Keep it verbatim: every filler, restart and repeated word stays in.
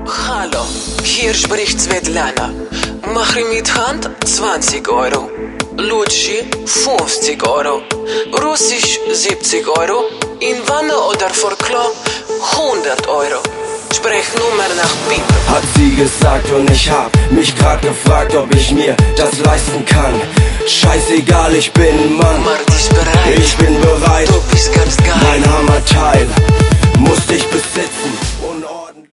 Hallo, hier spricht Svetlana. Machri mit Hand zwanzig Euro. Lutschi fünfzig Euro. Russisch siebzig Euro. In Wanne oder vor Klo hundert Euro. Sprechnummer nach Pip. Hat sie gesagt und ich hab mich grad gefragt, ob ich mir das leisten kann. Scheißegal, ich bin Mann. Mach dich bereit. Ich bin bereit. Du bist ganz geil. Mein Hammerteil